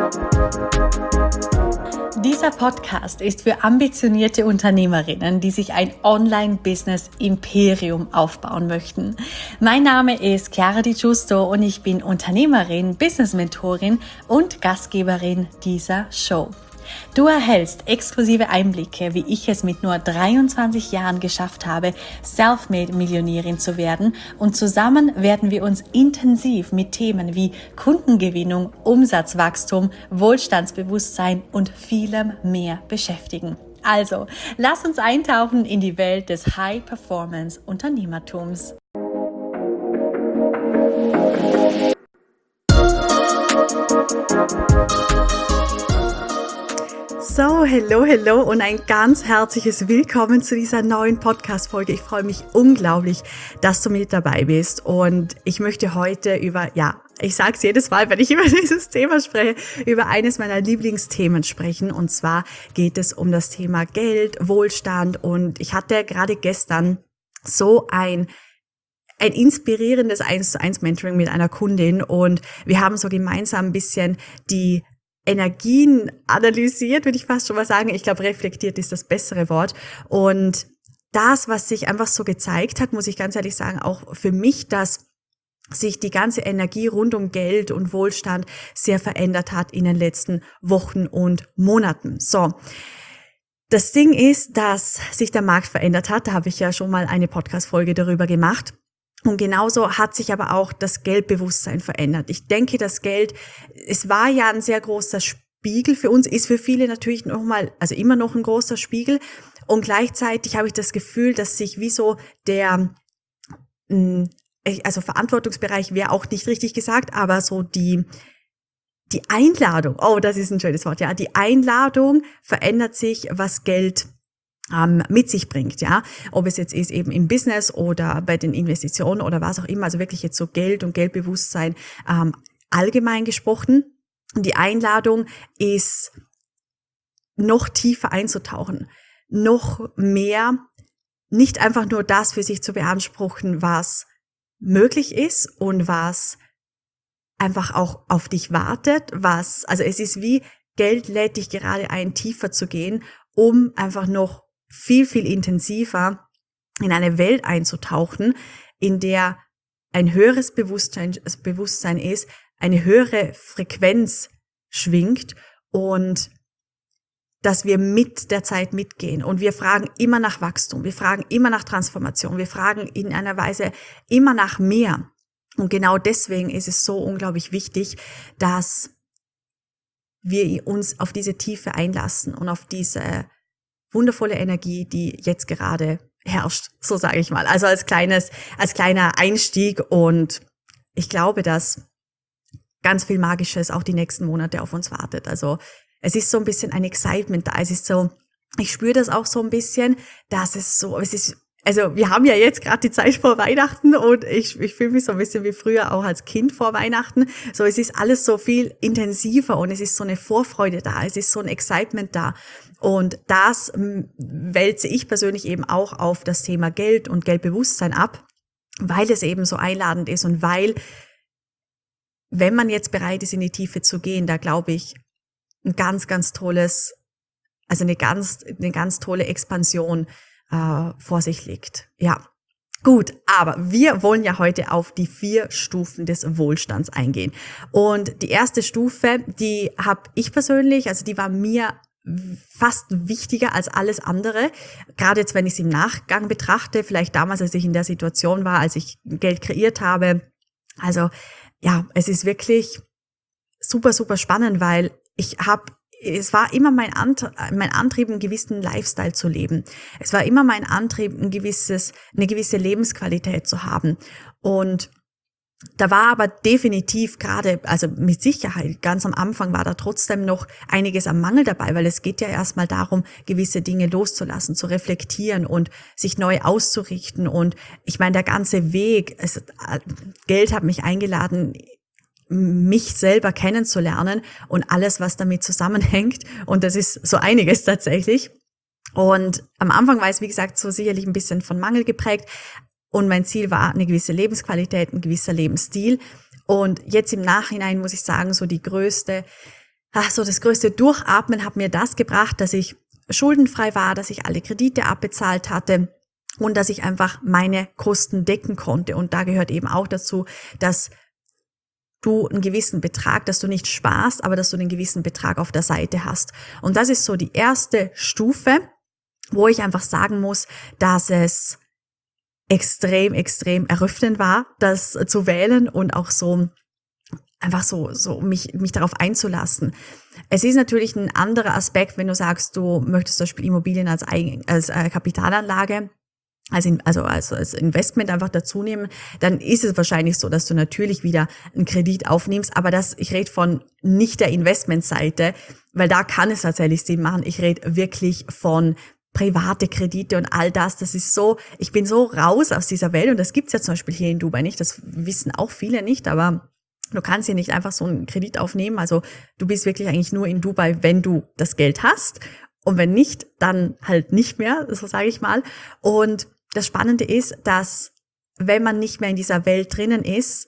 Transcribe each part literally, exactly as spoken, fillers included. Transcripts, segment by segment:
Dieser Podcast ist für ambitionierte Unternehmerinnen, die sich ein Online-Business-Imperium aufbauen möchten. Mein Name ist Chiara Di Giusto und ich bin Unternehmerin, Business-Mentorin und Gastgeberin dieser Show. Du erhältst exklusive Einblicke, wie ich es mit nur dreiundzwanzig Jahren geschafft habe, Selfmade-Millionärin zu werden, und zusammen werden wir uns intensiv mit Themen wie Kundengewinnung, Umsatzwachstum, Wohlstandsbewusstsein und vielem mehr beschäftigen. Also, lass uns eintauchen in die Welt des High-Performance-Unternehmertums. So, hello, hello und ein ganz herzliches Willkommen zu dieser neuen Podcast-Folge. Ich freue mich unglaublich, dass du mit dabei bist, und ich möchte heute über, ja, ich sage es jedes Mal, wenn ich über dieses Thema spreche, über eines meiner Lieblingsthemen sprechen, und zwar geht es um das Thema Geld, Wohlstand, und ich hatte gerade gestern so ein ein inspirierendes eins zu eins Mentoring mit einer Kundin, und wir haben so gemeinsam ein bisschen die Energien analysiert, würde ich fast schon mal sagen. Ich glaube, reflektiert ist das bessere Wort. Und das, was sich einfach so gezeigt hat, muss ich ganz ehrlich sagen, auch für mich, dass sich die ganze Energie rund um Geld und Wohlstand sehr verändert hat in den letzten Wochen und Monaten. So. Das Ding ist, dass sich der Markt verändert hat. Da habe ich ja schon mal eine Podcast-Folge darüber gemacht. Und genauso hat sich aber auch das Geldbewusstsein verändert. Ich denke, das Geld, es war ja ein sehr großer Spiegel für uns, ist für viele natürlich noch mal, also immer noch ein großer Spiegel. Und gleichzeitig habe ich das Gefühl, dass sich wie so der, also Verantwortungsbereich wäre auch nicht richtig gesagt, aber so die, die Einladung, oh, das ist ein schönes Wort, ja, die Einladung verändert sich, was Geld mit sich bringt, ja, ob es jetzt ist eben im Business oder bei den Investitionen oder was auch immer, also wirklich jetzt so Geld und Geldbewusstsein ähm, allgemein gesprochen. Und die Einladung ist, noch tiefer einzutauchen, noch mehr, nicht einfach nur das für sich zu beanspruchen, was möglich ist und was einfach auch auf dich wartet, was, also es ist wie, Geld lädt dich gerade ein, tiefer zu gehen, um einfach noch viel, viel intensiver in eine Welt einzutauchen, in der ein höheres Bewusstsein, Bewusstsein ist, eine höhere Frequenz schwingt, und dass wir mit der Zeit mitgehen. Und wir fragen immer nach Wachstum, wir fragen immer nach Transformation, wir fragen in einer Weise immer nach mehr. Und genau deswegen ist es so unglaublich wichtig, dass wir uns auf diese Tiefe einlassen und auf diese wundervolle Energie, die jetzt gerade herrscht, so sage ich mal. Also als kleines, als kleiner Einstieg, und ich glaube, dass ganz viel Magisches auch die nächsten Monate auf uns wartet. Also es ist so ein bisschen ein Excitement da. Es ist so, ich spüre das auch so ein bisschen, dass es so, es ist, also wir haben ja jetzt gerade die Zeit vor Weihnachten, und ich, ich fühle mich so ein bisschen wie früher auch als Kind vor Weihnachten. So, es ist alles so viel intensiver und es ist so eine Vorfreude da, es ist so ein Excitement da. Und das wälze ich persönlich eben auch auf das Thema Geld und Geldbewusstsein ab, weil es eben so einladend ist und weil, wenn man jetzt bereit ist, in die Tiefe zu gehen, da glaube ich, ein ganz, ganz tolles, also eine ganz, eine ganz tolle Expansion äh, vor sich liegt. Ja, gut, aber wir wollen ja heute auf die vier Stufen des Wohlstands eingehen. Und die erste Stufe, die habe ich persönlich, also die war mir fast wichtiger als alles andere, gerade jetzt, wenn ich es im Nachgang betrachte, vielleicht damals, als ich in der Situation war, als ich Geld kreiert habe. Also ja, es ist wirklich super, super spannend, weil ich habe, es war immer mein Antrieb, mein Antrieb, einen gewissen Lifestyle zu leben. Es war immer mein Antrieb, ein gewisses, eine gewisse Lebensqualität zu haben. Und da war aber definitiv gerade, also mit Sicherheit, ganz am Anfang war da trotzdem noch einiges am Mangel dabei, weil es geht ja erstmal darum, gewisse Dinge loszulassen, zu reflektieren und sich neu auszurichten. Und ich meine, der ganze Weg, es, Geld hat mich eingeladen, mich selber kennenzulernen und alles, was damit zusammenhängt. Und das ist so einiges tatsächlich. Und am Anfang war es, wie gesagt, so sicherlich ein bisschen von Mangel geprägt. Und mein Ziel war eine gewisse Lebensqualität, ein gewisser Lebensstil. Und jetzt im Nachhinein muss ich sagen, so die größte ach so, das größte Durchatmen hat mir das gebracht, dass ich schuldenfrei war, dass ich alle Kredite abbezahlt hatte und dass ich einfach meine Kosten decken konnte. Und da gehört eben auch dazu, dass du einen gewissen Betrag, dass du nicht sparst, aber dass du einen gewissen Betrag auf der Seite hast. Und das ist so die erste Stufe, wo ich einfach sagen muss, dass es extrem, extrem eröffnend war, das zu wählen und auch so einfach so, so mich, mich darauf einzulassen. Es ist natürlich ein anderer Aspekt, wenn du sagst, du möchtest zum Beispiel Immobilien als, Eigen, als äh, Kapitalanlage Also, in, also, also als Investment einfach dazu nehmen, dann ist es wahrscheinlich so, dass du natürlich wieder einen Kredit aufnimmst, aber das, ich rede von nicht der Investmentseite, weil da kann es tatsächlich Sinn machen. Ich rede wirklich von private Kredite und all das. Das ist so, ich bin so raus aus dieser Welt und das gibt's ja zum Beispiel hier in Dubai nicht. Das wissen auch viele nicht, aber du kannst hier nicht einfach so einen Kredit aufnehmen. Also du bist wirklich eigentlich nur in Dubai, wenn du das Geld hast. Und wenn nicht, dann halt nicht mehr, so sage ich mal. Und das Spannende ist, dass wenn man nicht mehr in dieser Welt drinnen ist,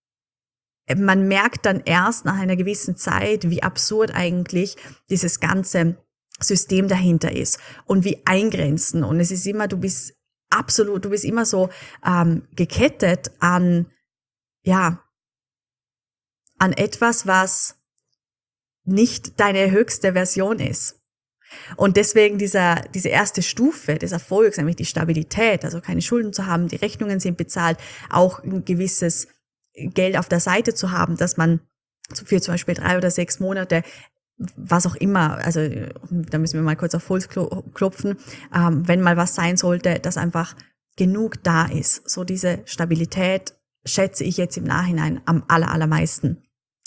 man merkt dann erst nach einer gewissen Zeit, wie absurd eigentlich dieses ganze System dahinter ist und wie eingrenzen. Und es ist immer, du bist absolut, du bist immer so ähm, gekettet an, ja, an etwas, was nicht deine höchste Version ist. Und deswegen dieser, diese erste Stufe des Erfolgs, nämlich die Stabilität, also keine Schulden zu haben, die Rechnungen sind bezahlt, auch ein gewisses Geld auf der Seite zu haben, dass man für zum Beispiel drei oder sechs Monate, was auch immer, also da müssen wir mal kurz auf Holz klopfen, ähm, wenn mal was sein sollte, dass einfach genug da ist. So diese Stabilität schätze ich jetzt im Nachhinein am aller, allermeisten.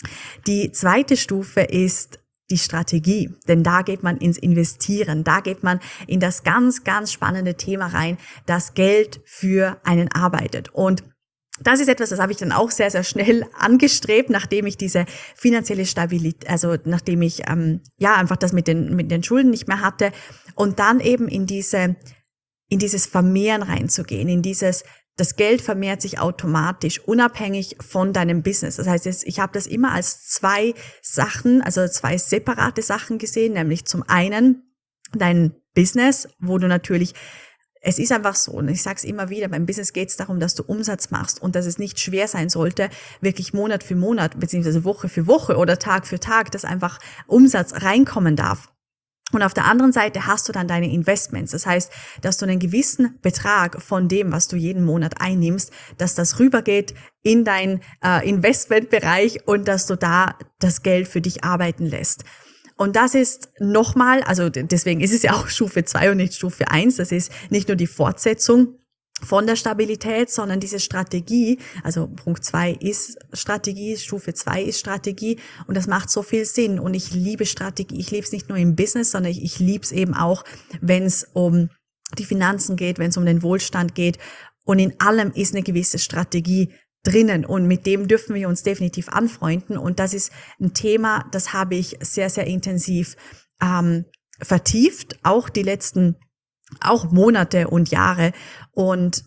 Die zweite Stufe ist die Strategie, denn da geht man ins Investieren, da geht man in das ganz, ganz spannende Thema rein, dass Geld für einen arbeitet. Und das ist etwas, das habe ich dann auch sehr, sehr schnell angestrebt, nachdem ich diese finanzielle Stabilität, also nachdem ich ähm, ja einfach das mit den mit den Schulden nicht mehr hatte und dann eben in diese in dieses Vermehren reinzugehen, in dieses das Geld vermehrt sich automatisch, unabhängig von deinem Business. Das heißt, ich habe das immer als zwei Sachen, also zwei separate Sachen gesehen, nämlich zum einen dein Business, wo du natürlich, es ist einfach so, und ich sage es immer wieder, beim Business geht es darum, dass du Umsatz machst und dass es nicht schwer sein sollte, wirklich Monat für Monat, beziehungsweise Woche für Woche oder Tag für Tag, dass einfach Umsatz reinkommen darf. Und auf der anderen Seite hast du dann deine Investments. Das heißt, dass du einen gewissen Betrag von dem, was du jeden Monat einnimmst, dass das rübergeht in dein äh, Investmentbereich und dass du da das Geld für dich arbeiten lässt. Und das ist nochmal, also deswegen ist es ja auch Stufe zwei und nicht Stufe eins. Das ist nicht nur die Fortsetzung von der Stabilität, sondern diese Strategie, also Punkt zwei ist Strategie, Stufe zwei ist Strategie und das macht so viel Sinn und ich liebe Strategie, ich liebe es nicht nur im Business, sondern ich, ich liebe es eben auch, wenn es um die Finanzen geht, wenn es um den Wohlstand geht und in allem ist eine gewisse Strategie drinnen und mit dem dürfen wir uns definitiv anfreunden und das ist ein Thema, das habe ich sehr, sehr intensiv ähm, vertieft, auch die letzten auch Monate und Jahre und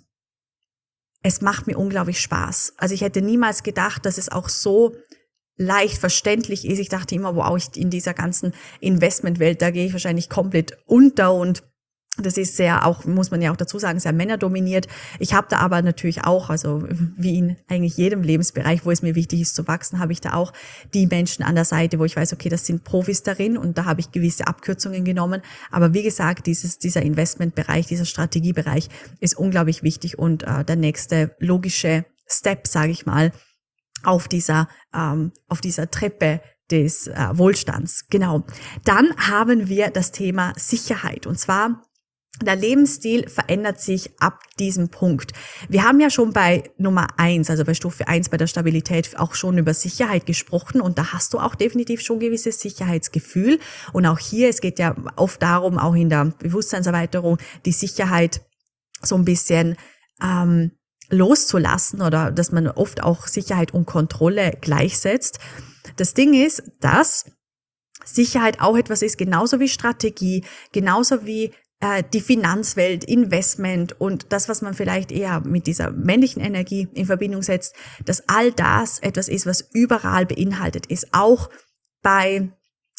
es macht mir unglaublich Spaß. Also ich hätte niemals gedacht, dass es auch so leicht verständlich ist. Ich dachte immer, wow, ich in dieser ganzen Investmentwelt, da gehe ich wahrscheinlich komplett unter und das ist sehr auch, muss man ja auch dazu sagen, sehr männerdominiert. Ich habe da aber natürlich auch, also wie in eigentlich jedem Lebensbereich, wo es mir wichtig ist zu wachsen, habe ich da auch die Menschen an der Seite, wo ich weiß, okay, das sind Profis darin und da habe ich gewisse Abkürzungen genommen. Aber wie gesagt, dieses dieser Investmentbereich, dieser Strategiebereich ist unglaublich wichtig und äh, der nächste logische Step, sage ich mal, auf dieser ähm, auf dieser Treppe des äh, Wohlstands. Genau. Dann haben wir das Thema Sicherheit und zwar der Lebensstil verändert sich ab diesem Punkt. Wir haben ja schon bei Nummer eins, also bei Stufe eins, bei der Stabilität auch schon über Sicherheit gesprochen und da hast du auch definitiv schon gewisses Sicherheitsgefühl. Und auch hier, es geht ja oft darum, auch in der Bewusstseinserweiterung, die Sicherheit so ein bisschen ähm, loszulassen oder dass man oft auch Sicherheit und Kontrolle gleichsetzt. Das Ding ist, dass Sicherheit auch etwas ist, genauso wie Strategie, genauso wie die Finanzwelt, Investment und das, was man vielleicht eher mit dieser männlichen Energie in Verbindung setzt, dass all das etwas ist, was überall beinhaltet ist. Auch bei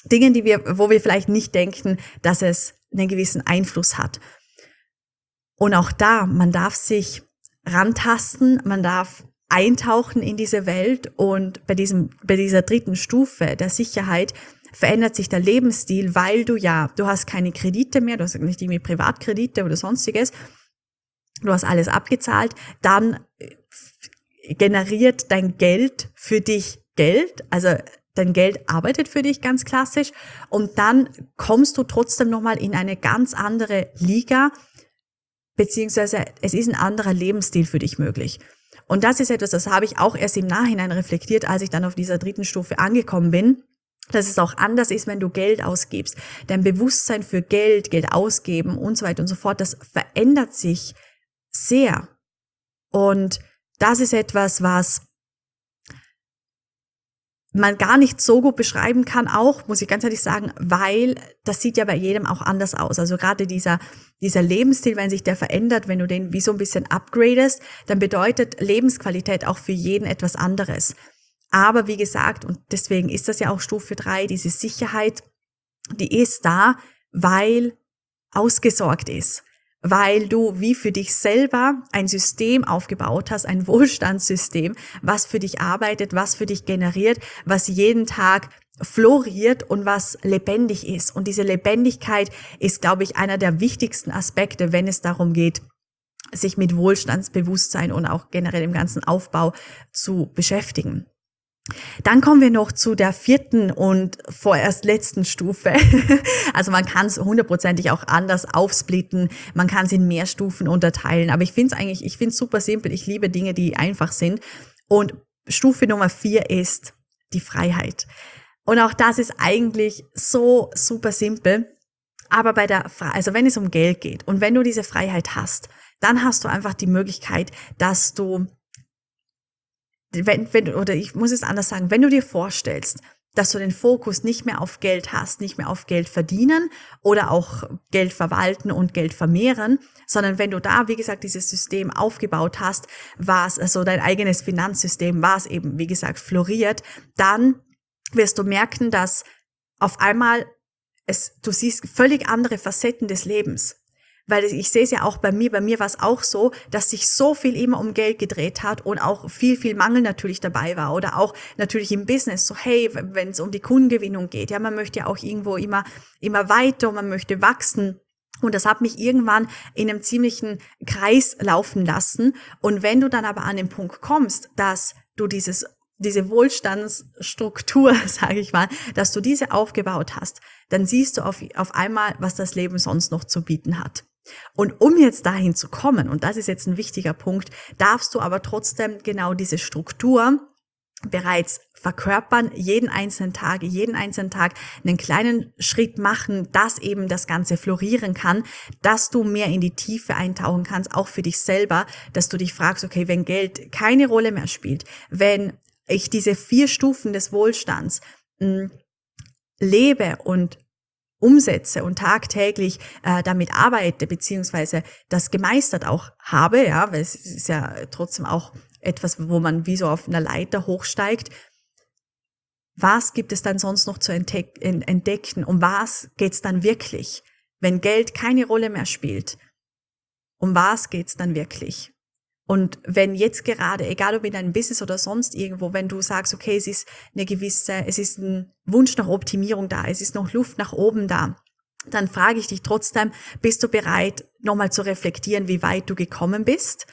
Dingen, die wir, wo wir vielleicht nicht denken, dass es einen gewissen Einfluss hat. Und auch da, man darf sich rantasten, man darf eintauchen in diese Welt, und bei diesem, bei dieser dritten Stufe der Sicherheit verändert sich der Lebensstil, weil du ja, du hast keine Kredite mehr, du hast nicht irgendwie Privatkredite oder sonstiges, du hast alles abgezahlt, dann generiert dein Geld für dich Geld, also dein Geld arbeitet für dich ganz klassisch, und dann kommst du trotzdem nochmal in eine ganz andere Liga, beziehungsweise es ist ein anderer Lebensstil für dich möglich. Und das ist etwas, das habe ich auch erst im Nachhinein reflektiert, als ich dann auf dieser dritten Stufe angekommen bin, dass es auch anders ist, wenn du Geld ausgibst. Dein Bewusstsein für Geld, Geld ausgeben und so weiter und so fort, das verändert sich sehr. Und das ist etwas, was man gar nicht so gut beschreiben kann, auch, muss ich ganz ehrlich sagen, weil das sieht ja bei jedem auch anders aus. Also gerade dieser, dieser Lebensstil, wenn sich der verändert, wenn du den wie so ein bisschen upgradest, dann bedeutet Lebensqualität auch für jeden etwas anderes. Aber wie gesagt, und deswegen ist das ja auch Stufe drei, diese Sicherheit, die ist da, weil ausgesorgt ist. Weil du wie für dich selber ein System aufgebaut hast, ein Wohlstandssystem, was für dich arbeitet, was für dich generiert, was jeden Tag floriert und was lebendig ist. Und diese Lebendigkeit ist, glaube ich, einer der wichtigsten Aspekte, wenn es darum geht, sich mit Wohlstandsbewusstsein und auch generell im ganzen Aufbau zu beschäftigen. Dann kommen wir noch zu der vierten und vorerst letzten Stufe. Also man kann es hundertprozentig auch anders aufsplitten, man kann es in mehr Stufen unterteilen, aber ich finde es eigentlich, ich finde es super simpel, ich liebe Dinge, die einfach sind. Und Stufe Nummer vier ist die Freiheit. Und auch das ist eigentlich so super simpel, aber bei der, also wenn es um Geld geht und wenn du diese Freiheit hast, dann hast du einfach die Möglichkeit, dass du Wenn, wenn, oder ich muss es anders sagen, wenn du dir vorstellst, dass du den Fokus nicht mehr auf Geld hast, nicht mehr auf Geld verdienen oder auch Geld verwalten und Geld vermehren, sondern wenn du da, wie gesagt, dieses System aufgebaut hast, was, also dein eigenes Finanzsystem, was eben, wie gesagt, floriert, dann wirst du merken, dass auf einmal es, du siehst völlig andere Facetten des Lebens. Weil ich sehe es ja auch bei mir, bei mir war es auch so, dass sich so viel immer um Geld gedreht hat und auch viel, viel Mangel natürlich dabei war oder auch natürlich im Business, so hey, wenn es um die Kundengewinnung geht, ja, man möchte ja auch irgendwo immer, immer weiter und man möchte wachsen. Und das hat mich irgendwann in einem ziemlichen Kreis laufen lassen. Und wenn du dann aber an den Punkt kommst, dass du dieses diese Wohlstandsstruktur, sage ich mal, dass du diese aufgebaut hast, dann siehst du auf, auf einmal, was das Leben sonst noch zu bieten hat. Und um jetzt dahin zu kommen, und das ist jetzt ein wichtiger Punkt, darfst du aber trotzdem genau diese Struktur bereits verkörpern, jeden einzelnen Tag, jeden einzelnen Tag einen kleinen Schritt machen, dass eben das Ganze florieren kann, dass du mehr in die Tiefe eintauchen kannst, auch für dich selber, dass du dich fragst, okay, wenn Geld keine Rolle mehr spielt, wenn ich diese vier Stufen des Wohlstands mh, lebe und umsetze und tagtäglich äh, damit arbeite, beziehungsweise das gemeistert auch habe, ja, weil es ist ja trotzdem auch etwas, wo man wie so auf einer Leiter hochsteigt. Was gibt es dann sonst noch zu entdecken? Um was geht's dann wirklich? Wenn Geld keine Rolle mehr spielt, um was geht's dann wirklich? Und wenn jetzt gerade, egal ob in deinem Business oder sonst irgendwo, wenn du sagst, okay, es ist eine gewisse, es ist ein Wunsch nach Optimierung da, es ist noch Luft nach oben da, dann frage ich dich trotzdem, bist du bereit, nochmal zu reflektieren, wie weit du gekommen bist,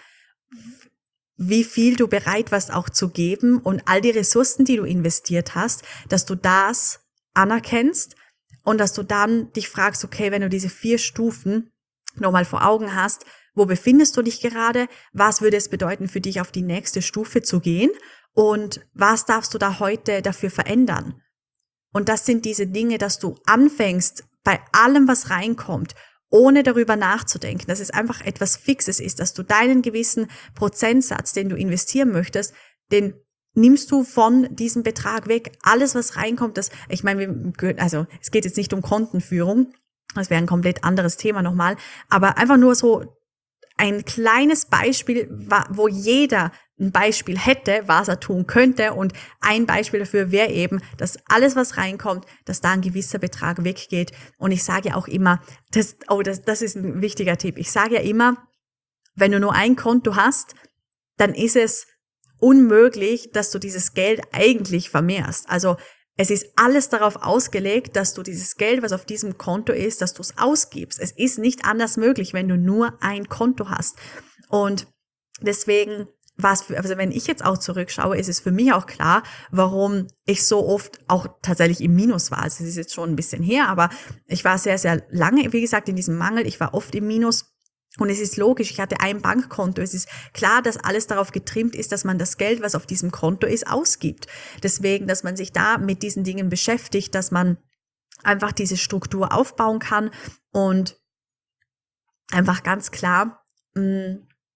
wie viel du bereit warst auch zu geben und all die Ressourcen, die du investiert hast, dass du das anerkennst und dass du dann dich fragst, okay, wenn du diese vier Stufen nochmal vor Augen hast, wo befindest du dich gerade? Was würde es bedeuten für dich, auf die nächste Stufe zu gehen? Und was darfst du da heute dafür verändern? Und das sind diese Dinge, dass du anfängst, bei allem, was reinkommt, ohne darüber nachzudenken, dass es einfach etwas Fixes ist, dass du deinen gewissen Prozentsatz, den du investieren möchtest, den nimmst du von diesem Betrag weg. Alles, was reinkommt, das, ich meine, also es geht jetzt nicht um Kontenführung, das wäre ein komplett anderes Thema nochmal, aber einfach nur so ein kleines Beispiel, wo jeder ein Beispiel hätte, was er tun könnte. Und ein Beispiel dafür wäre eben, dass alles, was reinkommt, dass da ein gewisser Betrag weggeht. Und ich sage ja auch immer, das, oh, das, das ist ein wichtiger Tipp. Ich sage ja immer, wenn du nur ein Konto hast, dann ist es unmöglich, dass du dieses Geld eigentlich vermehrst. Also es ist alles darauf ausgelegt, dass du dieses Geld, was auf diesem Konto ist, dass du es ausgibst. Es ist nicht anders möglich, wenn du nur ein Konto hast. Und deswegen war es, also wenn ich jetzt auch zurückschaue, ist es für mich auch klar, warum ich so oft auch tatsächlich im Minus war. Also es ist jetzt schon ein bisschen her, aber ich war sehr, sehr lange, wie gesagt, in diesem Mangel. Ich war oft im Minus. Und es ist logisch, ich hatte ein Bankkonto. Es ist klar, dass alles darauf getrimmt ist, dass man das Geld, was auf diesem Konto ist, ausgibt. Deswegen, dass man sich da mit diesen Dingen beschäftigt, dass man einfach diese Struktur aufbauen kann und einfach ganz klar mh,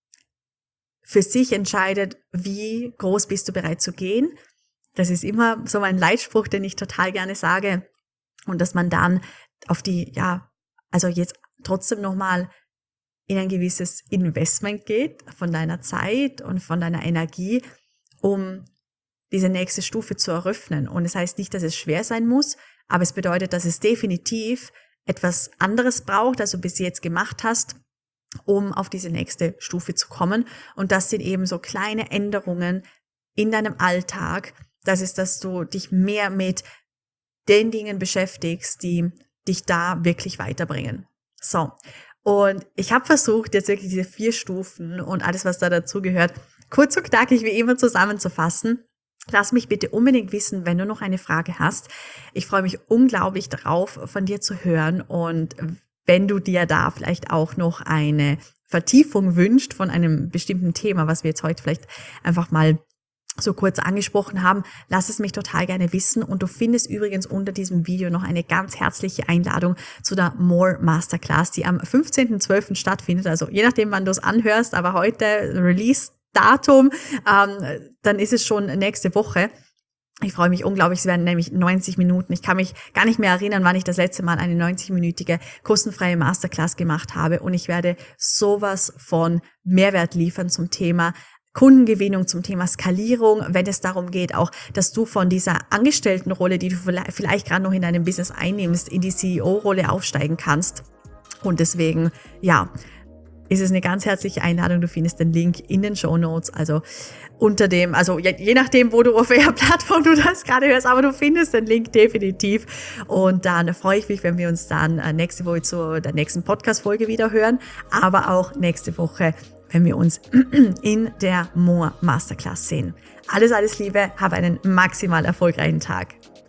für sich entscheidet, wie groß bist du bereit zu gehen. Das ist immer so mein Leitspruch, den ich total gerne sage. Und dass man dann auf die, ja, also jetzt trotzdem nochmal in ein gewisses Investment geht von deiner Zeit und von deiner Energie, um diese nächste Stufe zu eröffnen. Und es das heißt nicht, dass es schwer sein muss, aber es bedeutet, dass es definitiv etwas anderes braucht, als du bis jetzt gemacht hast, um auf diese nächste Stufe zu kommen. Und das sind eben so kleine Änderungen in deinem Alltag. Das ist, dass du dich mehr mit den Dingen beschäftigst, die dich da wirklich weiterbringen. So. Und ich habe versucht, jetzt wirklich diese vier Stufen und alles, was da dazugehört, kurz und knackig wie immer zusammenzufassen. Lass mich bitte unbedingt wissen, wenn du noch eine Frage hast. Ich freue mich unglaublich darauf, von dir zu hören. Und wenn du dir da vielleicht auch noch eine Vertiefung wünscht von einem bestimmten Thema, was wir jetzt heute vielleicht einfach mal so kurz angesprochen haben, lass es mich total gerne wissen. Und du findest übrigens unter diesem Video noch eine ganz herzliche Einladung zu der More Masterclass, die am fünfzehnten zwölften stattfindet. Also je nachdem, wann du es anhörst, aber heute Release-Datum, ähm, dann ist es schon nächste Woche. Ich freue mich unglaublich, es werden nämlich neunzig Minuten. Ich kann mich gar nicht mehr erinnern, wann ich das letzte Mal eine neunzig-minütige kostenfreie Masterclass gemacht habe. Und ich werde sowas von Mehrwert liefern zum Thema Kundengewinnung, zum Thema Skalierung, wenn es darum geht, auch, dass du von dieser Angestelltenrolle, die du vielleicht gerade noch in deinem Business einnimmst, in die C E O-Rolle aufsteigen kannst. Und deswegen, ja, ist es eine ganz herzliche Einladung. Du findest den Link in den Shownotes, also unter dem, also je, je nachdem, wo du auf welcher Plattform du das gerade hörst, aber du findest den Link definitiv. Und dann freue ich mich, wenn wir uns dann nächste Woche zu der nächsten Podcast-Folge wieder hören, aber auch nächste Woche, wenn wir uns in der More Masterclass sehen. Alles, alles Liebe, hab einen maximal erfolgreichen Tag.